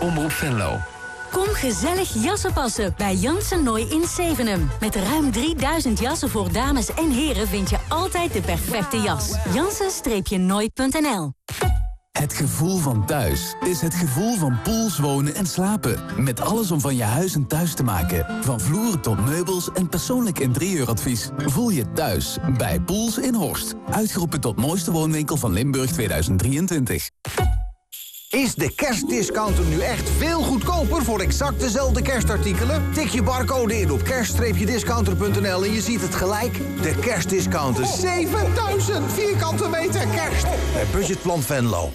Omroep Venlo. Kom gezellig jassen passen bij Janssen Nooi in Zevenum. Met ruim 3000 jassen voor dames en heren vind je altijd de perfecte jas. Janssen-nooit.nl. Het gevoel van thuis is het gevoel van Poels wonen en slapen. Met alles om van je huis een thuis te maken. Van vloeren tot meubels en persoonlijk interieuradvies. Voel je thuis bij Poels in Horst. Uitgeroepen tot mooiste woonwinkel van Limburg 2023. Is de kerstdiscounter nu echt veel goedkoper voor exact dezelfde kerstartikelen? Tik je barcode in op kerst-discounter.nl en je ziet het gelijk. De kerstdiscounter. 7000 vierkante meter kerst. Bij Budgetplan Venlo.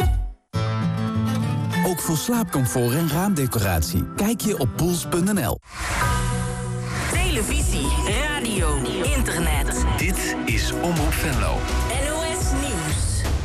Ook voor slaapcomfort en raamdecoratie. Kijk je op Poels.nl. Televisie, radio, internet. Dit is Omroep Venlo. NOS Nieuws.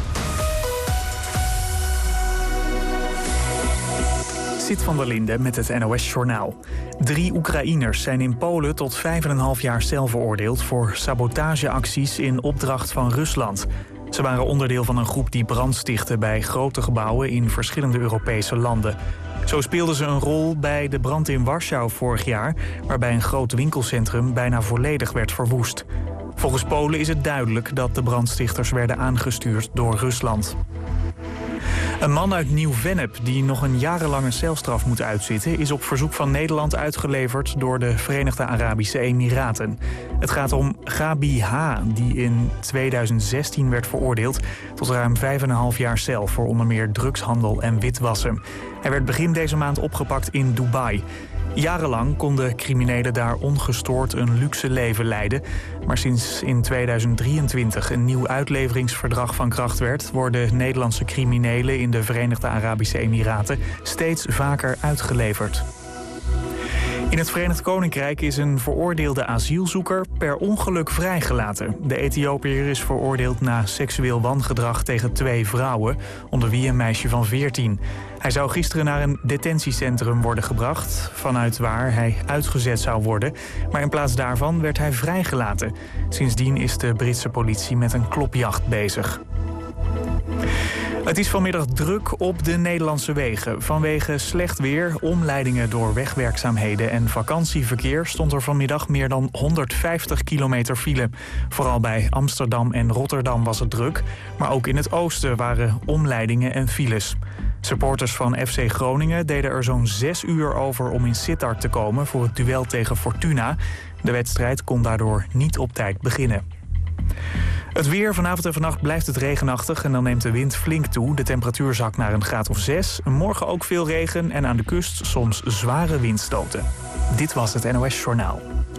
Sid van der Linde met het NOS-journaal. 3 Oekraïners zijn in Polen tot 5,5 jaar cel veroordeeld voor sabotageacties in opdracht van Rusland. Ze waren onderdeel van een groep die brand stichtte bij grote gebouwen in verschillende Europese landen. Zo speelden ze een rol bij de brand in Warschau vorig jaar, waarbij een groot winkelcentrum bijna volledig werd verwoest. Volgens Polen is het duidelijk dat de brandstichters werden aangestuurd door Rusland. Een man uit Nieuw-Vennep die nog een jarenlange celstraf moet uitzitten, is op verzoek van Nederland uitgeleverd door de Verenigde Arabische Emiraten. Het gaat om Gabi H., die in 2016 werd veroordeeld tot ruim 5,5 jaar cel voor onder meer drugshandel en witwassen. Hij werd begin deze maand opgepakt in Dubai. Jarenlang konden criminelen daar ongestoord een luxe leven leiden. Maar sinds in 2023 een nieuw uitleveringsverdrag van kracht werd, worden Nederlandse criminelen in de Verenigde Arabische Emiraten steeds vaker uitgeleverd. In het Verenigd Koninkrijk is een veroordeelde asielzoeker per ongeluk vrijgelaten. De Ethiopiër is veroordeeld na seksueel wangedrag tegen 2 vrouwen, onder wie een meisje van 14. Hij zou gisteren naar een detentiecentrum worden gebracht, vanuit waar hij uitgezet zou worden. Maar in plaats daarvan werd hij vrijgelaten. Sindsdien is de Britse politie met een klopjacht bezig. Het is vanmiddag druk op de Nederlandse wegen. Vanwege slecht weer, omleidingen door wegwerkzaamheden en vakantieverkeer stond er vanmiddag meer dan 150 kilometer file. Vooral bij Amsterdam en Rotterdam was het druk, maar ook in het oosten waren omleidingen en files. Supporters van FC Groningen deden er zo'n 6 uur over om in Sittard te komen voor het duel tegen Fortuna. De wedstrijd kon daardoor niet op tijd beginnen. Het weer, vanavond en vannacht blijft het regenachtig en dan neemt de wind flink toe. De temperatuur zakt naar een graad of 6. Morgen ook veel regen en aan de kust soms zware windstoten. Dit was het NOS Journaal.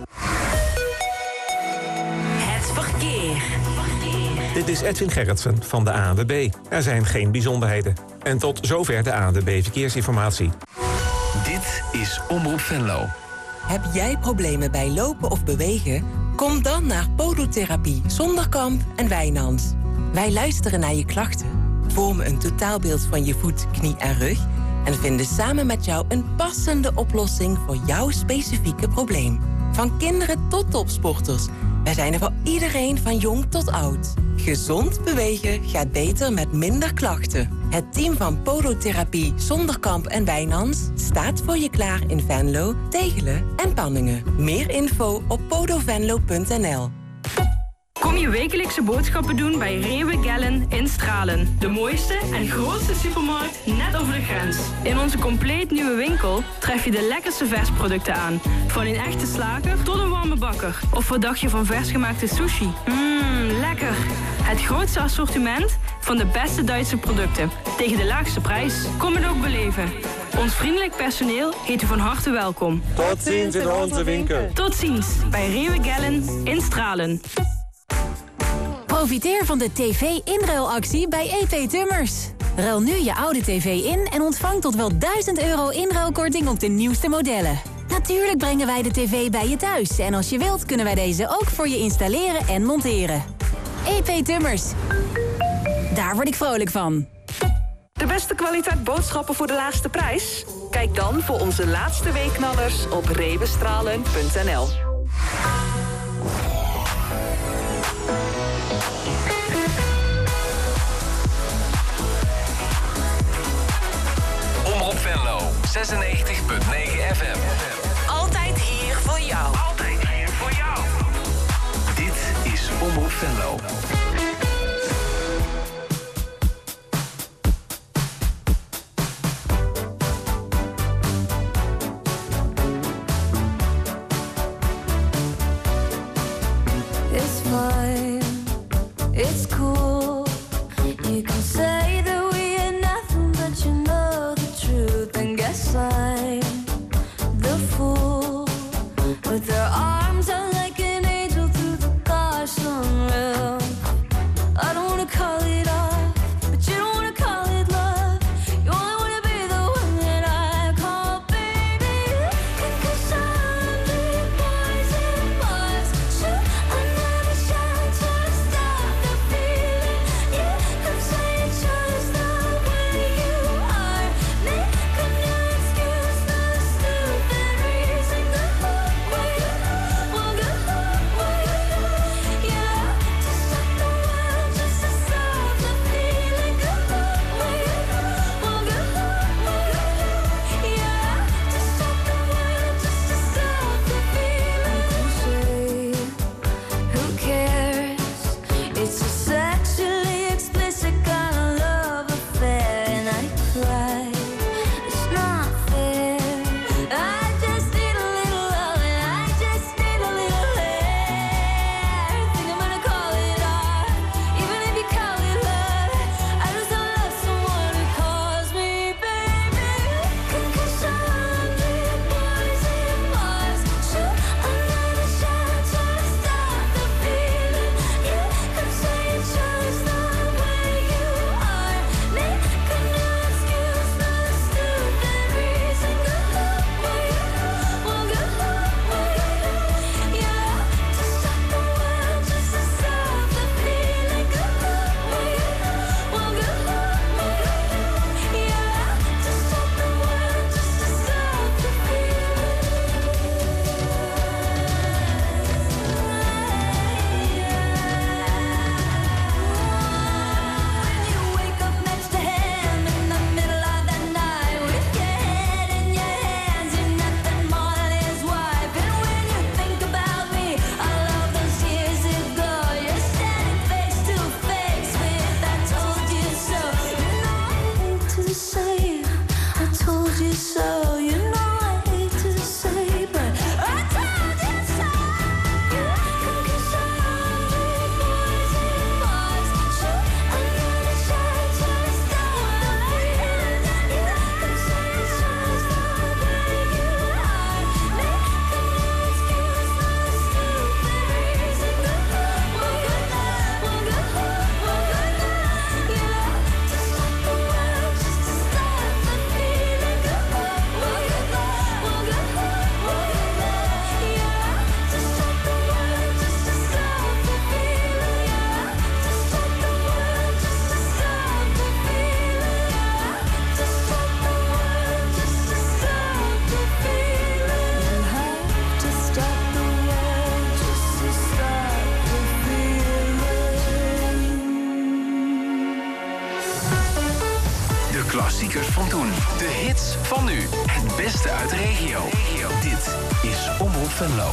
Het verkeer. Dit is Edwin Gerritsen van de ANWB. Er zijn geen bijzonderheden. En tot zover de ANWB Verkeersinformatie. Dit is Omroep Venlo. Heb jij problemen bij lopen of bewegen? Kom dan naar Podotherapie Zonderkamp en Wijnands. Wij luisteren naar je klachten, vormen een totaalbeeld van je voet, knie en rug en vinden samen met jou een passende oplossing voor jouw specifieke probleem. Van kinderen tot topsporters. Wij zijn er voor iedereen van jong tot oud. Gezond bewegen gaat beter met minder klachten. Het team van Podotherapie Zonderkamp en Wijnands staat voor je klaar in Venlo, Tegelen en Panningen. Meer info op podovenlo.nl. Kom je wekelijkse boodschappen doen bij Rewe Gellen in Stralen. De mooiste en grootste supermarkt net over de grens. In onze compleet nieuwe winkel tref je de lekkerste versproducten aan. Van een echte slager tot een warme bakker. Of wat dacht je van versgemaakte sushi? Lekker! Het grootste assortiment van de beste Duitse producten. Tegen de laagste prijs. Kom het ook beleven. Ons vriendelijk personeel heet u van harte welkom. Tot ziens in onze winkel. Tot ziens bij Rewe Gellen in Stralen. Profiteer van de tv-inruilactie bij EP Tummers. Ruil nu je oude tv in en ontvang tot wel €1000 inruilkorting op de nieuwste modellen. Natuurlijk brengen wij de tv bij je thuis. En als je wilt kunnen wij deze ook voor je installeren en monteren. EP Tummers. Daar word ik vrolijk van. De beste kwaliteit boodschappen voor de laagste prijs? Kijk dan voor onze laatste weekknallers op rewestralen.nl. Omroep Venlo. Klassiekers van toen. De hits van nu. Het beste uit de regio. Dit is Omroep Venlo.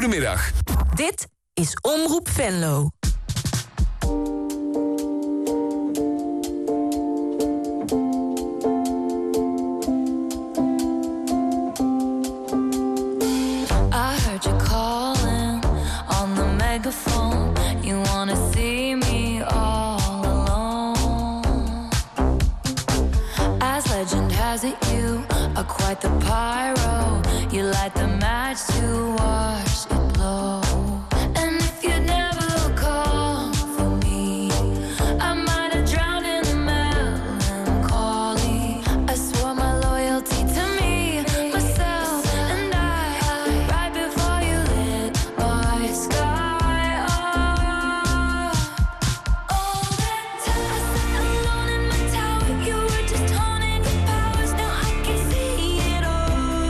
Goedemiddag. Dit is Omroep Venlo. I heard you calling on the megaphone. You wanna see me all alone. As legend has it, you are quite the pyro. You light the match to watch it blow. And if you'd never call for me, I might have drowned in the melancholy. I swore my loyalty to me, myself, and I. Right before you lit my sky up. All that time I sat alone in my tower. You were just honing your powers. Now I can see it all.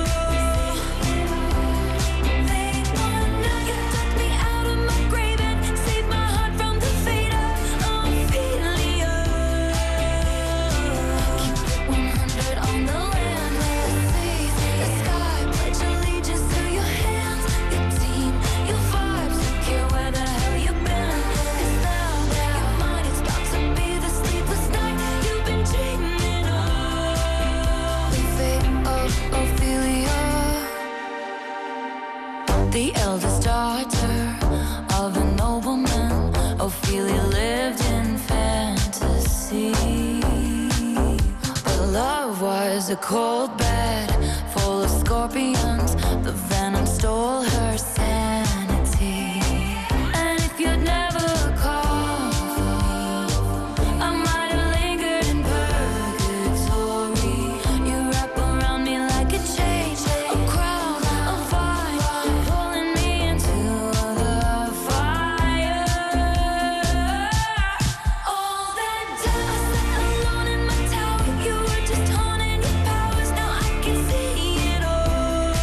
The eldest daughter of a nobleman, Ophelia lived in fantasy. But love was a cold bed full of scorpions. The venom stole her sanity. And if you'd never called for me, I might have lingered in purgatory. You wrap around me like a chain, a crown, a vine, pulling me into the fire. All that time I sat alone in my tower. You were just honing your powers. Now I can see it all.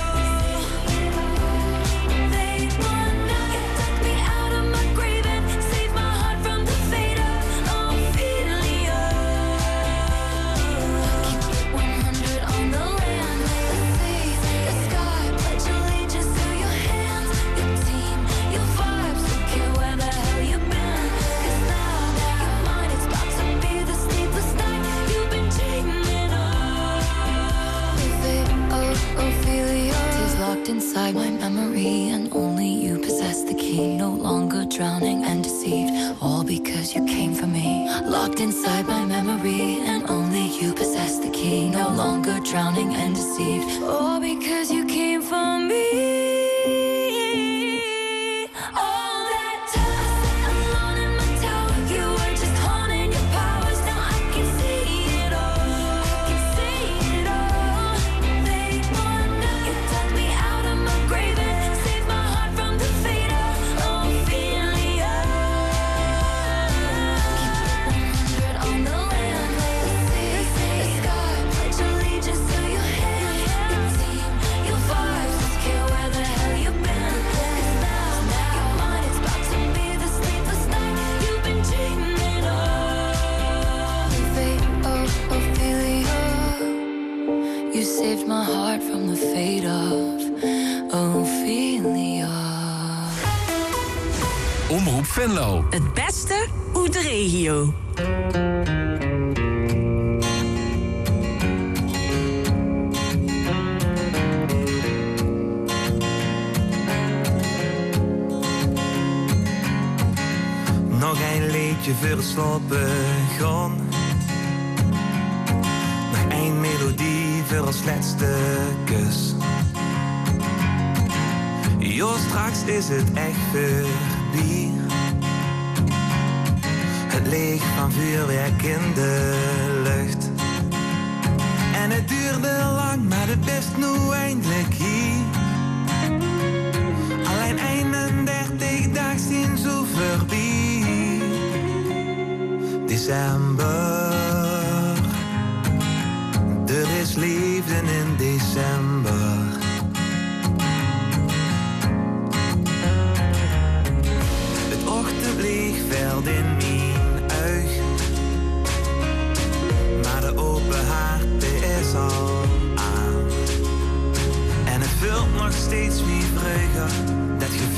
They wonder you took me out of my grave and saved my heart from the fate of Ophelia. Keep it 100 on the land, the sea, the sky. Pledge allegiance to your hands, your team, your vibes. Don't care where the hell you've been, 'cause now you're mine. It's about to be the sleepless night you've been dreaming of. The fate of Ophelia is locked inside my memory, and only you possess the key. No longer drowning and deceived, all because you came for me. Locked inside my memory, and only you possess the key. No longer drowning and deceived, all because you came for me. All that time I sat alone in my tower. You were just honing your powers. Now I can see it all. Can see it all. They wonder you took me out of my grave and saved my heart from the fate of Ophelia. Keep it 100 on the land, the sea, the sky. Pledge allegiance to your hands, your team, your vibes. Don't care where the hell you've been, 'cause now you're mine. It's about to be the sleepless night you've been dreaming of. The fate of Ophelia. You saved my heart from the fate of Ophelia. Omroep Venlo. Het beste uit de regio. Nog een liedje voor het slapen gaan. Nog een melodie voor als laatste kus. Jo, straks is het echt voorbij. Het licht van vuurwerk in de lucht. En het duurde lang, maar het best nu eindelijk hier. Alleen 31 dagen zijn zo voorbij. December, er is liefde in december. Het ochtendlicht valt in mijn oog, maar de open haard is al aan. En het vult nog steeds wie vreugde, dat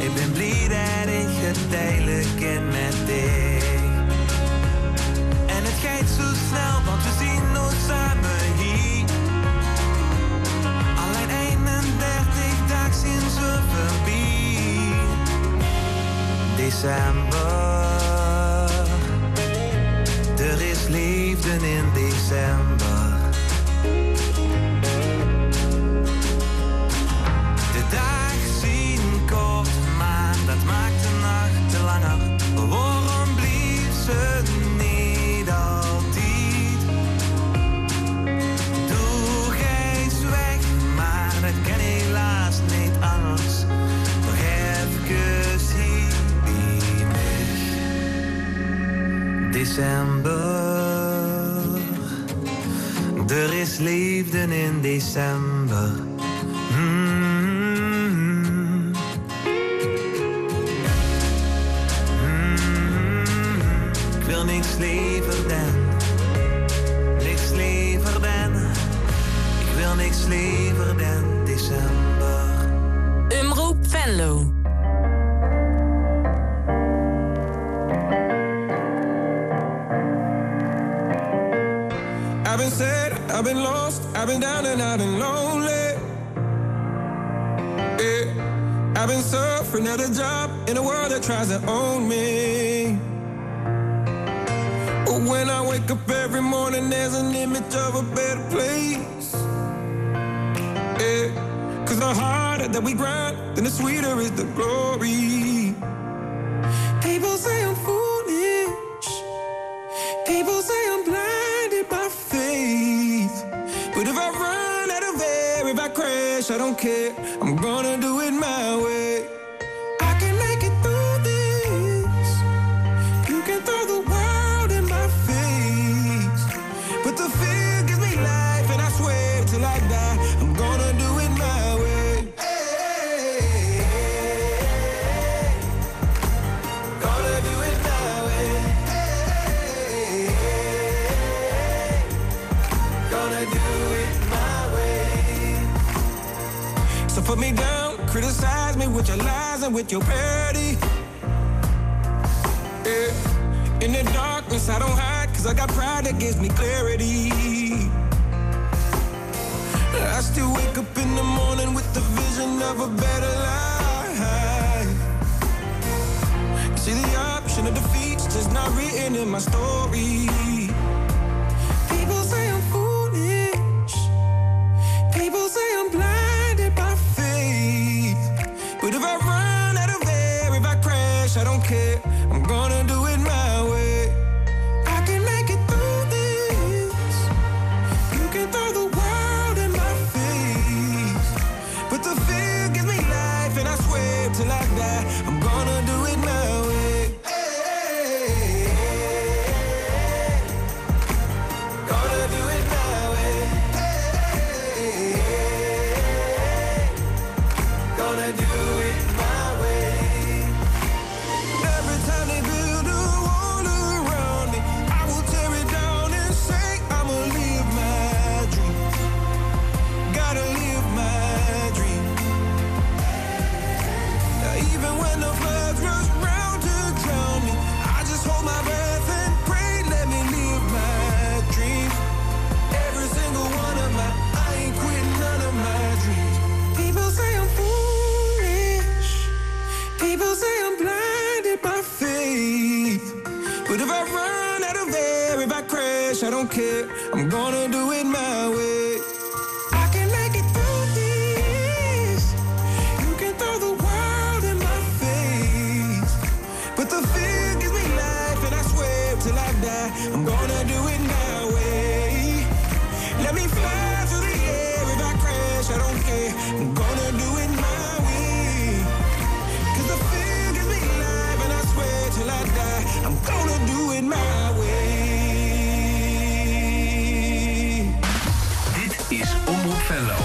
Ik ben blij dat ik het delen kan met dich. En het gaat zo snel, want we zien ons samen hier. Alleen 31 dagen zijn zo voorbij. December. Er is liefde in december. De dag zien kort, maar dat maakt de nacht te langer. Waarom blieft ze niet altijd? Doe eens weg, maar dat kan helaas niet anders. Nog even hier bij mij. December. Er is liefde in december. Ik wil niks liever dan. Niks liever dan. Ik wil niks liever dan december. Omroep Venlo. I've been sad, I've been lost, I've been down and I've been lonely. Yeah. I've been suffering at a job in a world that tries to own me. But when I wake up every morning, there's an image of a better place. Yeah. 'Cause the harder that we grind, then the sweeter is the glory. People say I'm foolish. People say I'm blinded by faith. But if I run out of air, if I crash, I don't care. I'm gonna do it my way. I can make it through this. You can throw the world in my face. But the fear gives me life, and I swear till I die, I'm gonna do it my way. Gonna do it my way. Gonna do it my way. So put me down, criticize me with your lies and with your parody. Yeah. In the darkness I don't hide, 'cause I got pride that gives me clarity. I still wake up in the morning with the vision of a better life. You see the option of defeat's just not written in my story. People say I'm foolish. People say I'm blinded by faith. But if I run out of air, if I crash, I don't care. I'm gonna do it my way. I can make it through this. You can throw the world in my face. But the fear gives me life, and I swear till I die, I'm gonna do it my way. Gonna do it my way. Gonna do it my way. Every time they build a wall around me, I will tear it down and say I'ma live my dream. Gotta live my dream. Even when the floods rush round to drown me, I just hold my breath and pray, let me live my dream. Every single one of my, I ain't quitting none of my dreams. People say I'm foolish. People say I'm blinded by faith. But if I run out of air, if I crash, I don't care. I'm gonna do it my way. I can make it through this. You can throw the world in my face. But the fear gives me life, and I swear till I die, I'm gonna do it my way. Let me fly through the air, if I crash, I don't care. I'm gonna do it my way. 'Cause the fear gives me life, and I swear till I die, I'm gonna do it my way. Dit is Omroep Venlo.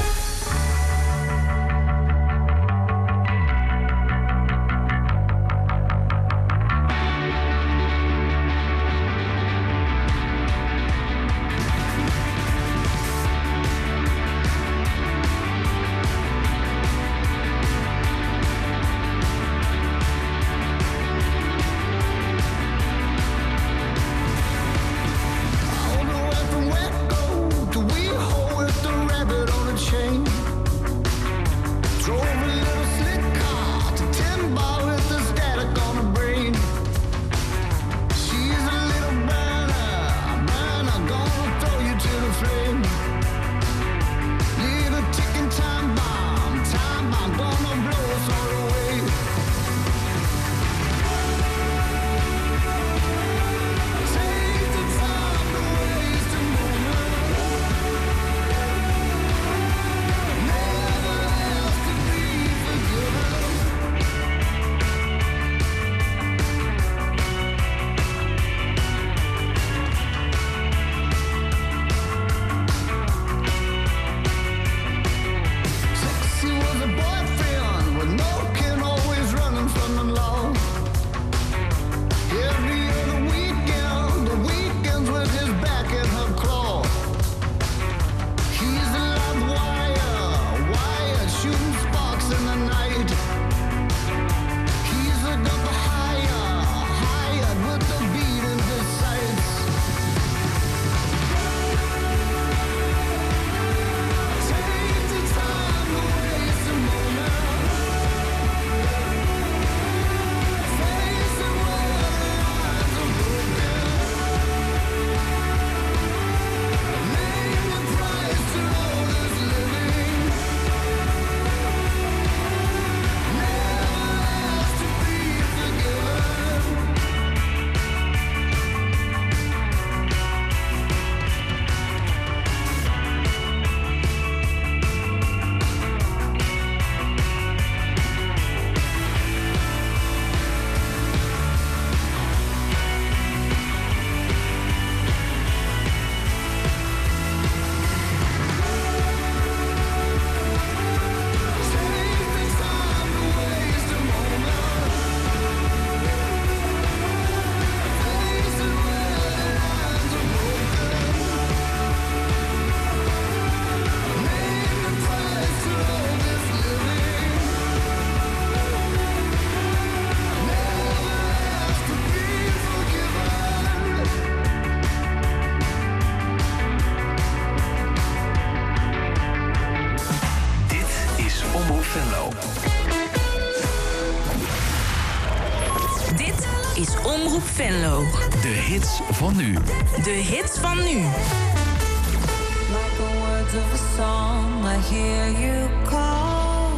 Omroep Venlo. De hits van nu. De hits van nu. Like the words of a song, I hear you call.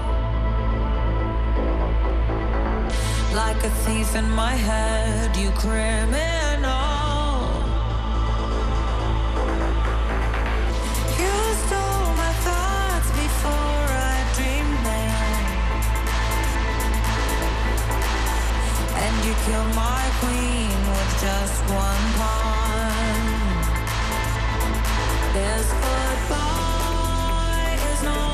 Like a thief in my head, you criminal. You stole my thoughts before I dreamed them. And you killed my queen with just one pawn. This goodbye is no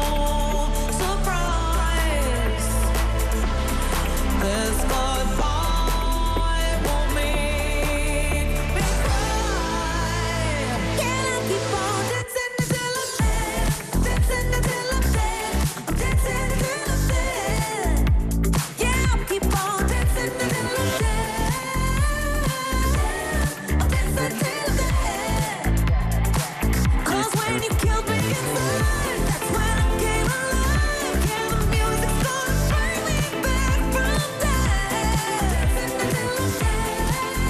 surprise. This goodbye won't make me cry. Can I keep on dancing until I'm dead? Dancing until I'm dead. Dancing until I'm dead. Yeah, I'll keep on dancing until I'm dead. I'll dance until I'm dead. When you killed me inside, that's when I came alive. Yeah, the music's gonna bring me back from death. Until I'm dead.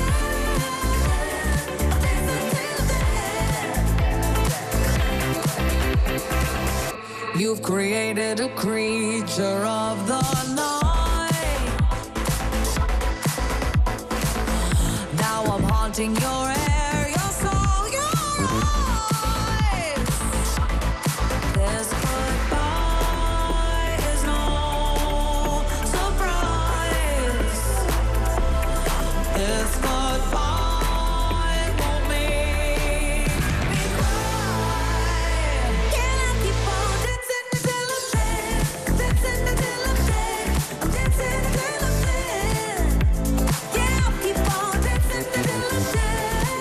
You've created a creature of the night. Now I'm haunting your air, your soul, your eyes. This goodbye is no surprise. This goodbye won't make me cry. Can I keep on dancing until I'm dead? Dancing until I'm dead. I'm dancing until I'm dead. Yeah, I'll keep on dancing until I'm dead.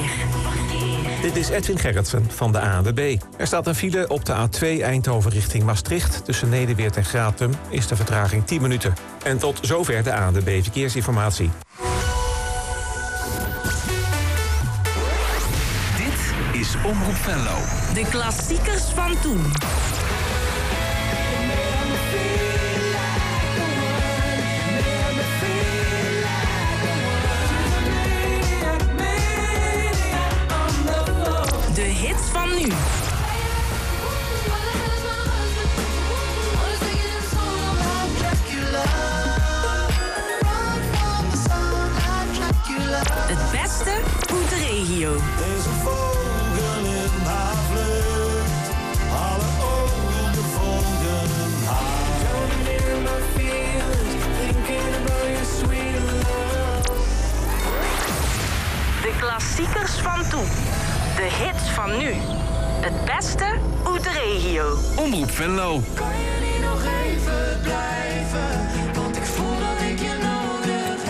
Dit is Edwin Gerritsen van de ANWB. Er staat een file op de A2 Eindhoven richting Maastricht. Tussen Nederweert en Gratum is de vertraging 10 minuten. En tot zover de ANWB Verkeersinformatie. Dit is Omroep Venlo. De klassiekers van toen. De hits van nu. Het beste uit de regio. Deze vogel in haar vlucht, alle ogen volgen haar. Coming in my feelings, thinking about your sweet love. De klassiekers van toen. De hits van nu. Het beste uit de regio. Omroep Venlo. Kan je niet nog even blijven, want ik voel dat ik je nodig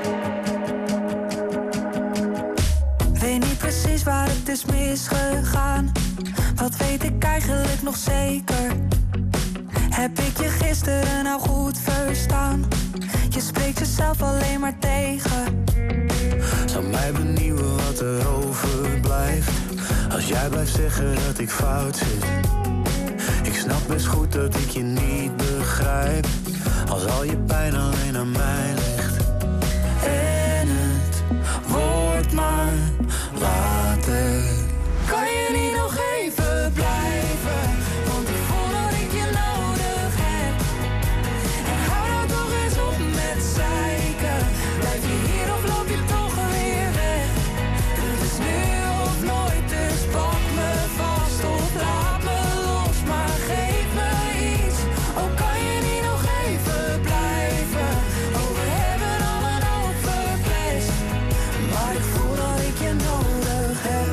heb. Weet niet precies waar het is misgegaan. Wat weet ik eigenlijk nog zeker? Heb ik je gisteren nou goed verstaan? Je spreekt jezelf alleen maar tegen. Zou mij benieuwen wat er overblijft, als jij blijft zeggen dat ik fout zit. Ik snap best goed dat ik je niet begrijp, als al je pijn alleen aan mij ligt. En het wordt maar later. Kan je niet nog even blijven, want ik voel dat ik je nodig heb. En hou nou toch eens op met zeiken. Blijf je hier of loop je toch weer weg? Het is nu of nooit, dus pak me vast of laat me los, maar geef me iets. Oh, kan je niet nog even blijven? Oh, we hebben al een hoop verpest, maar ik voel dat ik je nodig heb.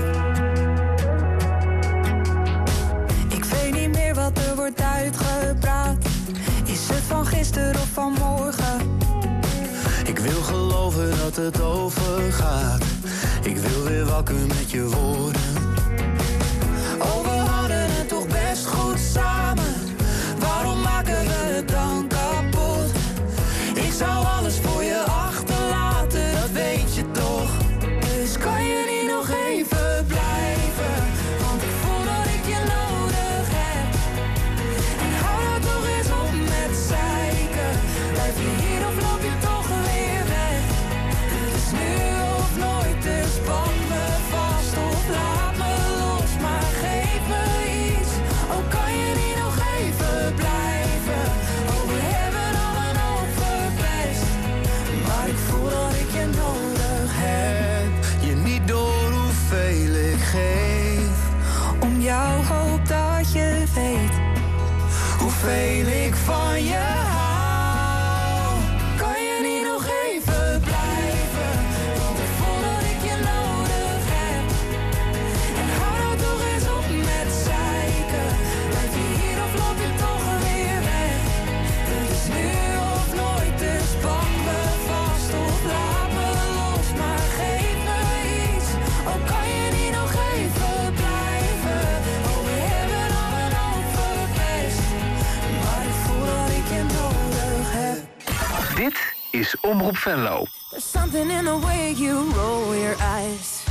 Ik weet niet meer wat er wordt uitgepraat. Is het van gisteren of van morgen? Ik wil geloven dat het overgaat. Ik wil weer wakker met je woorden. Oh, we hadden het toch best goed samen. Waarom maken we het dan kapot? Ik zou alles voor je achterlaten, dat weet je toch. Dus kan je niet nog even blijven, want ik voel dat ik je nodig heb. En hou nou toch eens op met zeiken. Blijf je hier of loop je toch weer weg? Het is nu of nooit, dus pak me vast of laat me los, maar geef me iets. Oh, kan je niet nog even blijven? Oh, we hebben al een hoop verpest, maar ik voel dat ik je nodig heb. Je niet door hoeveel ik geef, om jou hoop dat je weet hoeveel ik van je hou. Kan je niet nog even blijven, want ik voel dat ik je nodig heb. En hou nou toch eens op met zeiken. Blijf je hier of loop je toch weer weg? Het is nu of nooit, dus pak me vast of laat me los, maar geef me iets. Oh, kan je niet nog even blijven? Oh, we hebben al een hoop verpest, maar ik voel dat ik je nodig heb. Dit is Omroep Venlo. There's something in the way you roll your eyes.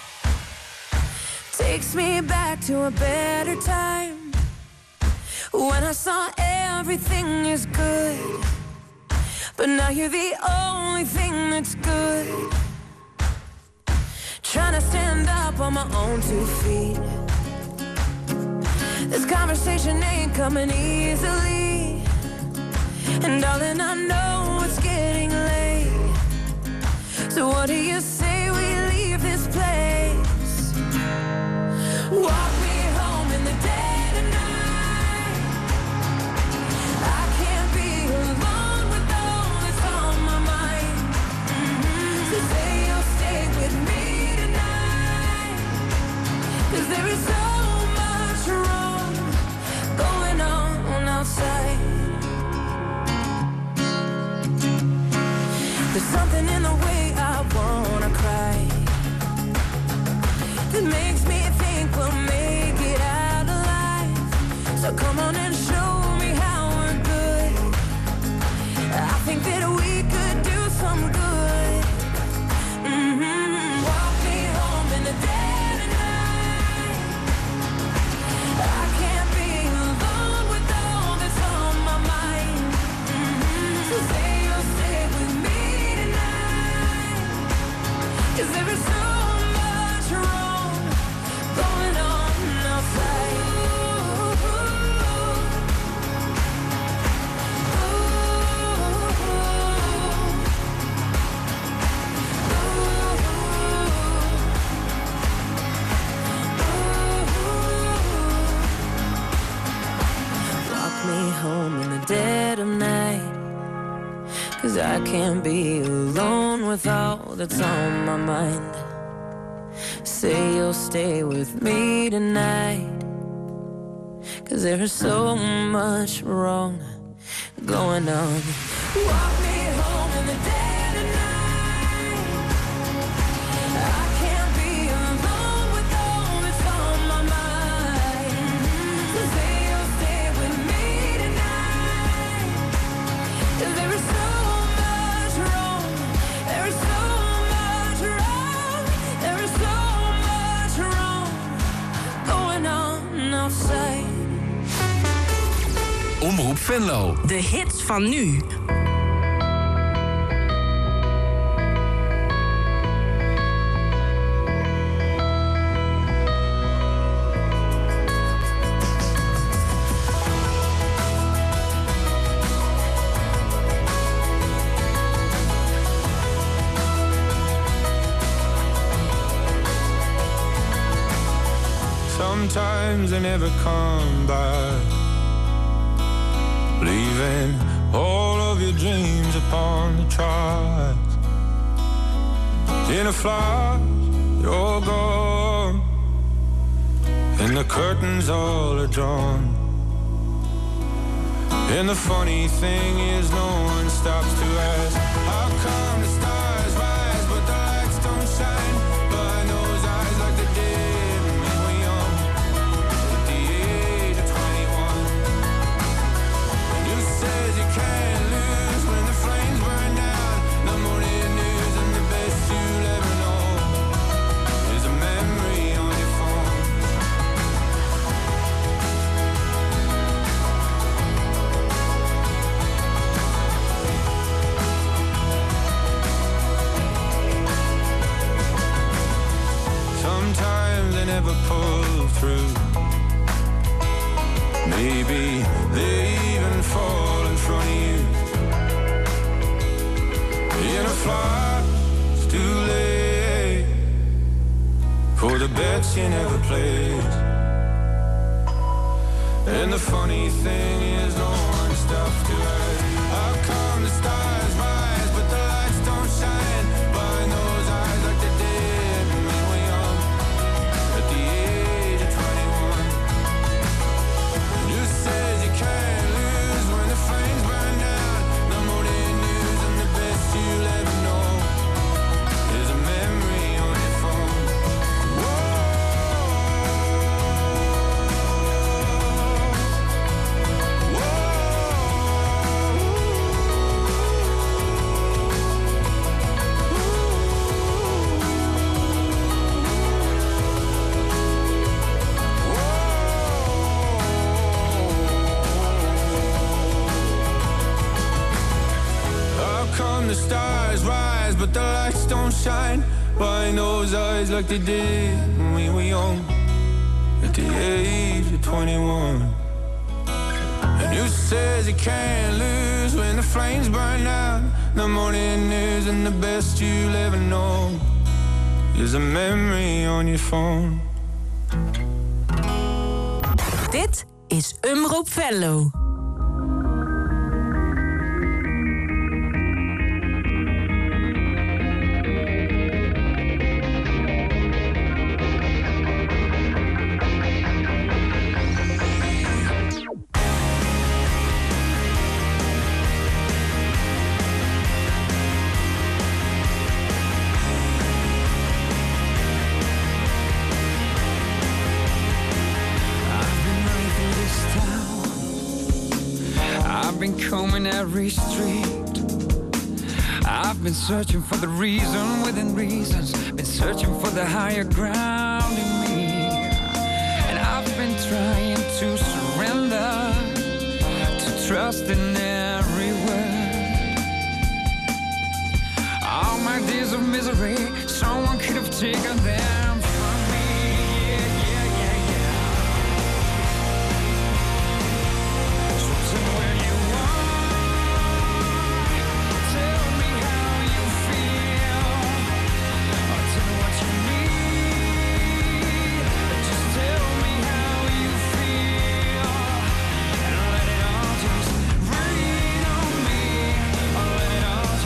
Takes me back to a better time, when I saw everything is good, but now you're the only thing that's good. Trying to stand up on my own 2 feet. This conversation ain't coming easily, and darling, I know it's getting late. So what do you say we leave this place? Walk me home in the dead of night. I can't be alone with all that's on my mind. So say you'll stay with me tonight, 'cause there is so much wrong going on outside. There's something in the way I wanna cry. I can't be alone with all that's on my mind. Say you'll stay with me tonight, 'cause there's so much wrong going on. Walk me home in the dead of night. I can't be alone with all that's on my mind. So say you'll stay with me tonight, 'cause there is so much wrong. There is so much wrong. There is so much wrong going on outside. Omroep Venlo. De hits van nu. Sometimes they never come back, leaving all of your dreams upon the tracks. In a flash, you're gone, and the curtains all are drawn. And the funny thing is no one stops to ask, how come the stars rise but the lights don't shine? Behind those eyes like the dead when we were young, at the age of 21. And you says you can't lose when the flames burn down. The morning news and the best you'll ever know is a memory on your phone. Sometimes they never pull through. Maybe they even fall in front of you. In a flash, it's too late for the bets you never played. And the funny thing is no one stops to ask, how come the stars rise but the lights don't shine? Behind those eyes like the dead when we were young, at the age of 21. And you says you can't lose when the flames burn down. The morning news and the best you'll ever know is a memory on your phone. How come the stars rise but the lights don't shine? Behind those eyes like they did when we were young, at the age of 21. And you says you can't lose when the flames burn out. The morning news and the best you'll ever know is a memory on your phone. Dit is Omroep Venlo. Combing every street. I've been searching for the reason within reasons. Been searching for the higher ground in me. And I've been trying to surrender, to trust in every word. All my days of misery, someone could have taken them from me. Yeah, yeah, yeah, yeah. So tell me where you are. Tell me how you feel. Or tell me what you need. Just tell me how you feel. And let it all just rain on me. Or let it all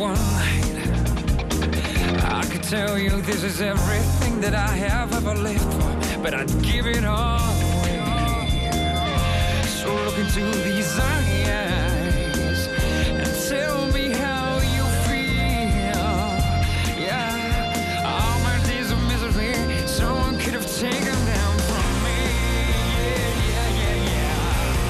one night. I could tell you this is everything that I have ever lived for, but I'd give it all away. So look into these eyes and tell me how you feel. Yeah, all my days of misery, someone could have taken them from me. Yeah, yeah, yeah, yeah.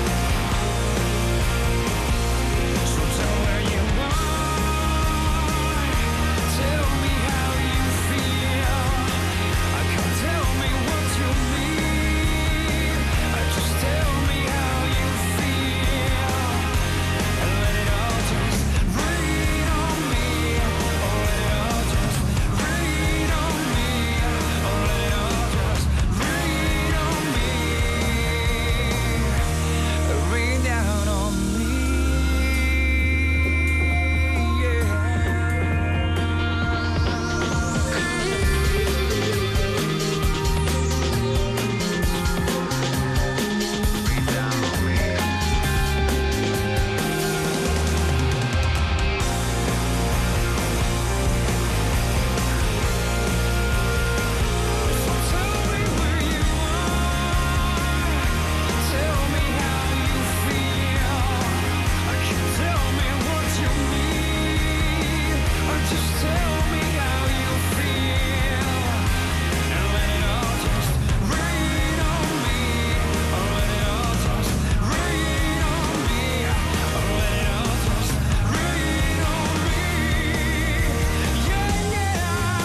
So tell where you are, tell me how you feel. Come tell me what you need. Just tell me how you feel. And let it all just rain on me. Oh, let it all just rain on me. Oh, let it all just rain on me. Rain down on me. Tell me how you feel. Tell me what you need. Just tell me how you feel. And let it all just rain on me. Oh, let it all just rain on me. Oh, let it all just rain on me. Yeah, yeah.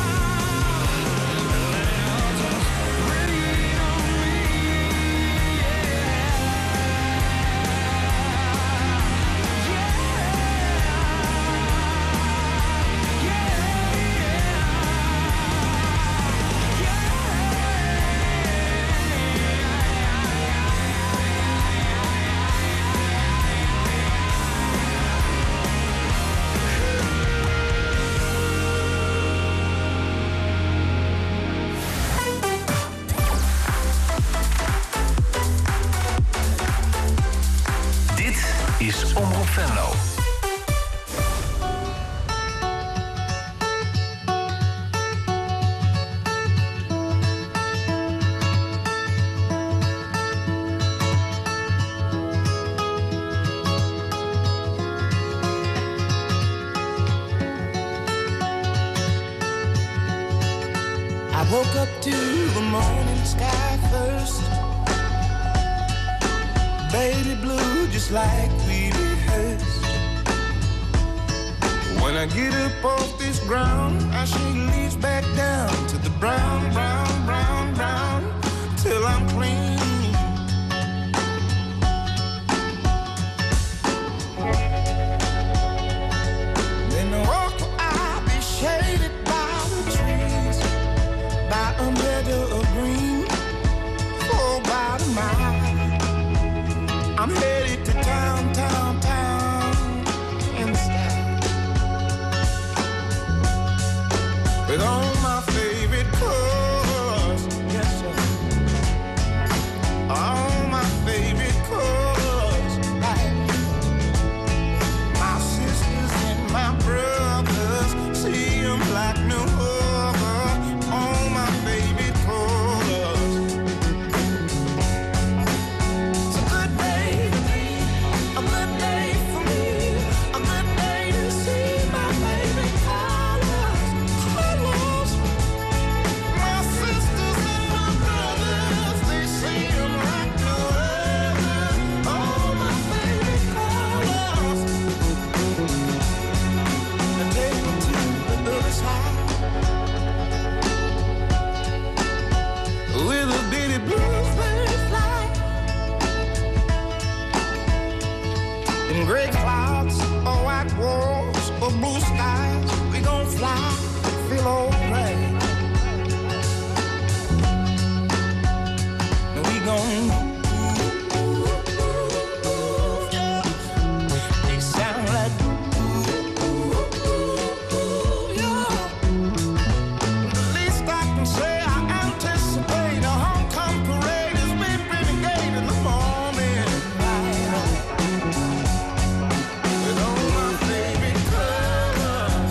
Let it all just rain on me. Dit is Omroep Venlo. I woke up to the morning sky first. Baby blue, just like we rehearsed. When I get up off this ground, I shake leaves back down to the brown, brown, brown, brown, till I'm clean. Then the walk I'll be shaded by the trees, by a meadow of green, for about a mile. I'm headed to town, town, town, in style, with all my favorite colors, yes sir, all my favorite colors, like my sisters and my brothers, see them like no other, all my favorite colors. It's a good day for me, a good day to see my favorite colors, colors. My sisters and my brothers, they see them like no other, all my favorite colors. Now take me to the other side, with a bitty bluebird fly, in gray clouds or white walls or blue skies, we gon' fly, feel alright. And we gon' yeah. They sound like yeah. The least I can say, I anticipate a homecoming parade as we renegade in the morning light. With all my favorite colors.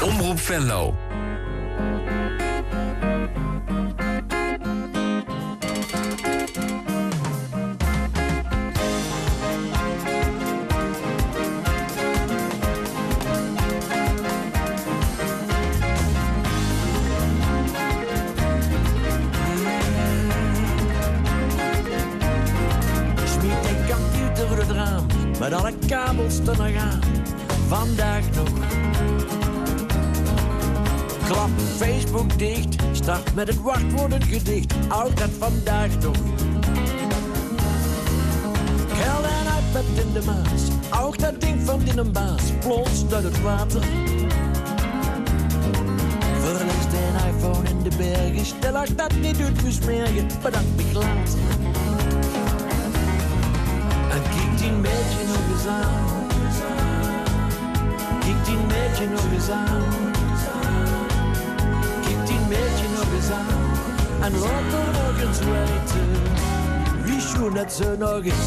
Omroep Venlo. Met alle kabels te nog aan, vandaag nog. Klap Facebook dicht, start met het wachtwoord een gedicht, altijd vandaag nog. Geld en iPad in de maas, ook dat ding van een baas, plonst uit het water. Verliest een iPhone in de bergen, stel ik dat niet doet, versmergen, bedankt me later. En kijk die meidje nog eens aan. Kijk die meidje nog eens aan. Kijk die meidje nog eens aan. En laat er nog eens weten. Wie schoen dat ze nog is.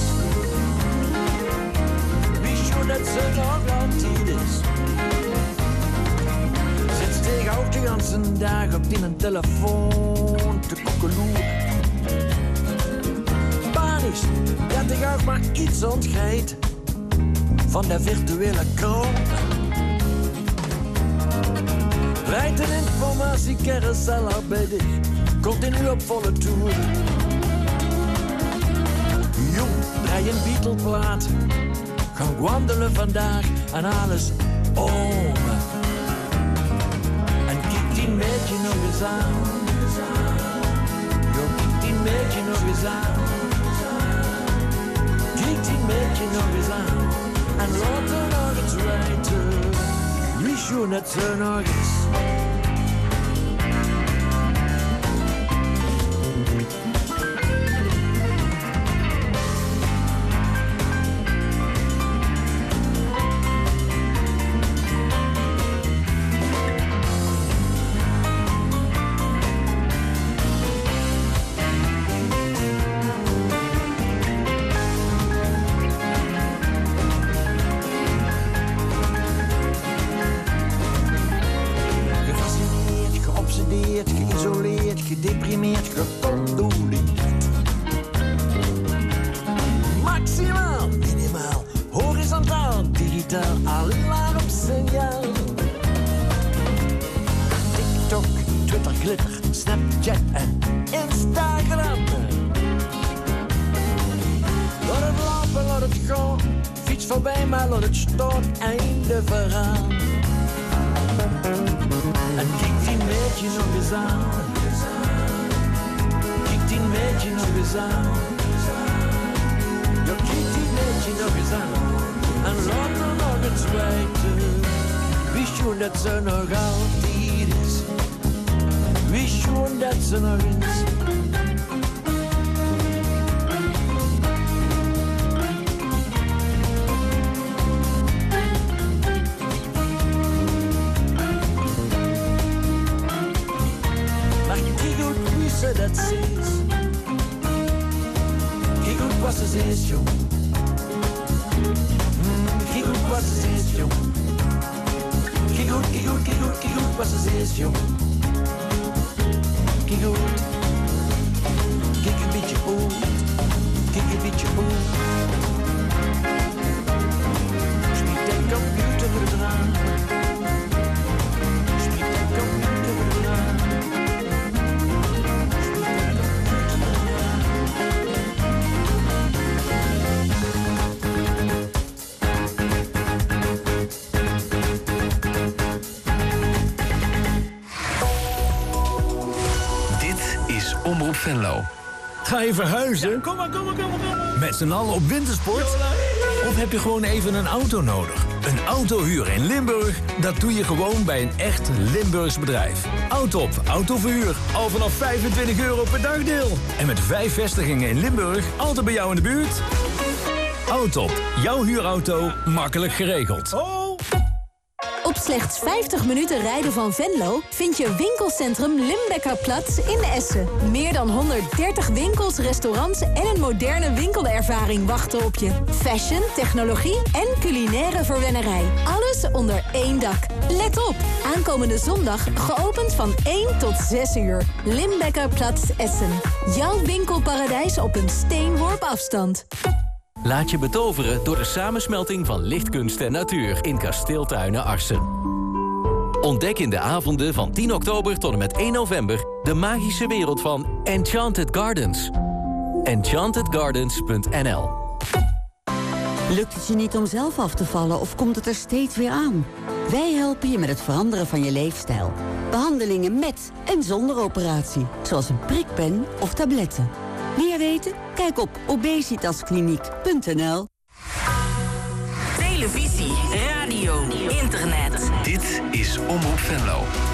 Wie schoen dat ze nog altijd is. Zit tegen ook de ganse dag op die een telefoon te koekeloeren. Dat ik ook maar iets ontgrijt van de virtuele kroon. Rijdt een informatiecarousel arbeidig, continu op volle toer. Jong, draai een Beatle-plaat, gaan wandelen vandaag en alles om. En kijk die meidje nog eens aan. Jong, kijk die meidje nog eens aan. Kijk die meidje nog eens aan en laat er nog eens weten. Wie schoen het ze nog eens. Gedeprimeerd, gecondoleerd. Maximaal, minimaal, horizontaal, digitaal, alarmsignaal. TikTok, Twitter, glitter, Snapchat en Instagram. Laat het lopen, laat het gaan. Fiets voorbij, maar laat het staan. Einde verhaal. En kijk die meidje nog eens aan. Die meidje nog eens aan. Ja, kijk die meidje nog eens aan. En laat er nog eens weten. Wie schoen dat ze nog altijd is. Wie schoen dat ze nog eens. Maar kijk goed wie ze dat ziet. Kijk goed wat ze is, jong. Kijk goed wat ze is, jong. Kijk goed, kijk goed, kijk goed, kijk goed wat ze is, jong. Kijk goed. Kijk een beetje oud. Kijk een beetje oud. Spreek de computer eraan. Spreek de computer eraan. Omroep Venlo. Ga je verhuizen? Ja, kom maar. Met z'n allen op wintersport? Of heb je gewoon even een auto nodig? Een autohuur in Limburg? Dat doe je gewoon bij een echt Limburgs bedrijf. Autop Autoverhuur. Al vanaf €25 per dagdeel. En met 5 vestigingen in Limburg, altijd bij jou in de buurt. Autop, jouw huurauto, makkelijk geregeld. Op Op slechts 50 minuten rijden van Venlo vind je winkelcentrum Limbeckerplatz in Essen. Meer dan 130 winkels, restaurants en een moderne winkelervaring wachten op je. Fashion, technologie en culinaire verwennerij. Alles onder één dak. Let op, aankomende zondag geopend van 1 tot 6 uur. Limbeckerplatz Essen. Jouw winkelparadijs op een steenworp afstand. Laat je betoveren door de samensmelting van lichtkunst en natuur in Kasteeltuinen Arsen. Ontdek in de avonden van 10 oktober tot en met 1 november... de magische wereld van Enchanted Gardens. EnchantedGardens.nl. Lukt het je niet om zelf af te vallen of komt het er steeds weer aan? Wij helpen je met het veranderen van je leefstijl. Behandelingen met en zonder operatie, zoals een prikpen of tabletten. Meer weten? Kijk op obesitaskliniek.nl. Televisie, radio, internet. Dit is Omroep Venlo.